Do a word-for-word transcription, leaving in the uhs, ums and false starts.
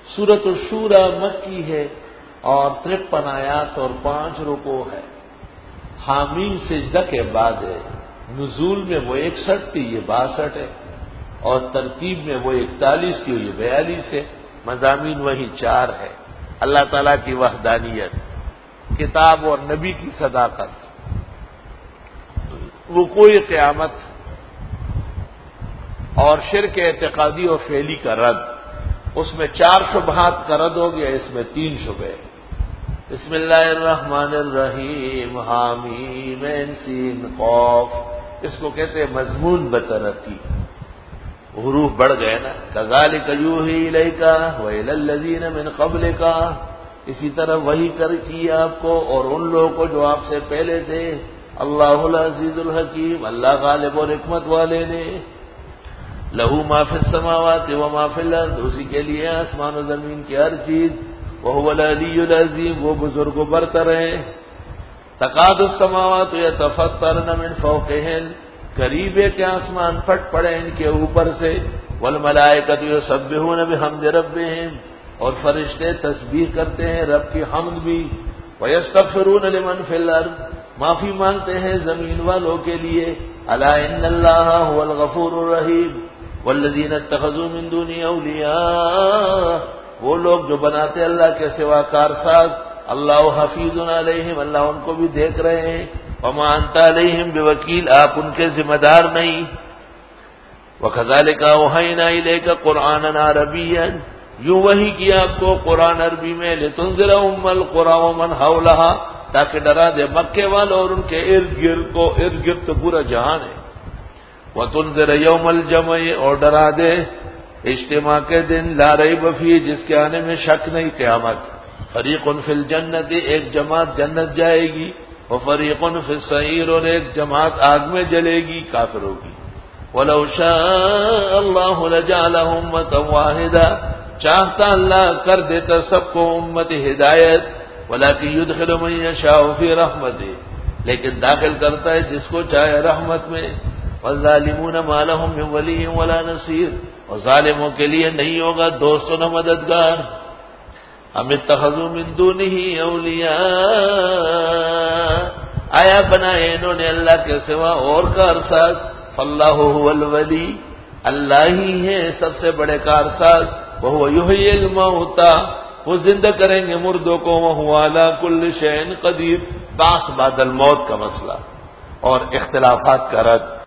سورۃ الشورى مکی ہے اور ترپن آیات اور پانچ رکوع ہے۔ حامیم سجدہ کے بعد ہے، نزول میں وہ اکسٹھ تھی، یہ باسٹھ ہے، اور ترتیب میں وہ اکتالیس تھی، یہ بیالیس ہے، مضامین وہی چار ہے۔ اللہ تعالیٰ کی وحدانیت، کتاب اور نبی کی صداقت، وقوع قیامت اور شرک اعتقادی و فعلی کا رد۔ اس میں چار شبہات کا رد ہو گیا، اس میں تین شبہے۔ بسم اللہ الرحمن الرحیم، حامیم عین سین قاف، اس کو کہتے ہیں مضمون بترتیب، حروف بڑھ گئے نا۔ کذالک یوحی الیک وإلی الذین من قبلک، اسی طرح وحی کر کی آپ کو اور ان لوگوں کو جو آپ سے پہلے تھے۔ اللہ العزیز الحکیم، اللہ غالب اور حکمت والے نے۔ لہو ما فی السماوات و ما فی الارض، اسی کے لیے آسمان و زمین کی ہر چیز۔ وہو العلی العظیم، وہ بزرگ و برتر ہے۔ تکاد السماوات یتفطرن من فوقہن، قریب ہے کہ آسمان پھٹ پڑے ان کے اوپر سے۔ والملائکۃ یسبحون بحمد ربہم، اور فرشتے تسبیح کرتے ہیں رب کی حمد بھی۔ ویستغفرون لمن فی الارض، معافی مانگتے ہیں زمین والوں کے لیے۔ الا ان اللہ هو الغفور الرحیم والذین اتخذوا من دونہ اولیاء، وہ لوگ جو بناتے اللہ کے سوا کارساز۔ اللہ حفیظ علیہم، اللہ ان کو بھی دیکھ رہے ہیں۔ وما انت علیہم بوکیل، آپ ان کے ذمہ دار نہیں۔ وکذالک اوحینا الیک قرآنا عربیا، یوں وحی کیا آپ کو قرآن عربی میں۔ لتنذر ام القری ومن حولها، تاکہ ڈرا دے مکے والوں اور ان کے ارد گرد کو، ارد گرد تو پورا جہان ہے۔ وتنذر یوم الجمع، اور ڈرا دے اجتماع کے دن، لا ریب فیہ، جس کے آنے میں شک نہیں، قیامت۔ فریق فی الجنت، ایک جماعت جنت جائے گی، وفریق فی السعیر، اور ایک جماعت آگ میں جلے گی، کافروں کی۔ وَلَوْ شَاءَ اللَّهُ لَجَعَلَهُمْ أُمَّةً وَاحِدَةً، چاہتا اللہ کر دیتا سب کو امت ہدایت۔ وَلَكِنْ يُدْخِلُ مَن يَشَاءُ فِي رَحْمَتِهِ، لیکن داخل کرتا ہے جس کو چاہے رحمت میں۔ وَالظَّالِمُونَ مَا لَهُم مِّن وَلِيٍّ وَلَا نَصِيرٍ، اور ظالموں کے لیے نہیں ہوگا دوست و نہ مددگار۔ ام اتخذوا من دونہ اولیاء، آیا بنائے انہوں نے اللہ کے سوا اور کارساز۔ فاللہ هو الولی، اللہ ہی ہے سب سے بڑے کارساز۔ وہو یحیی الموتى، وہ زندہ کریں گے مردوں کو۔ وہو علی کل شیء قدیر، بعث بعد الموت کا مسئلہ اور اختلافات کا رد۔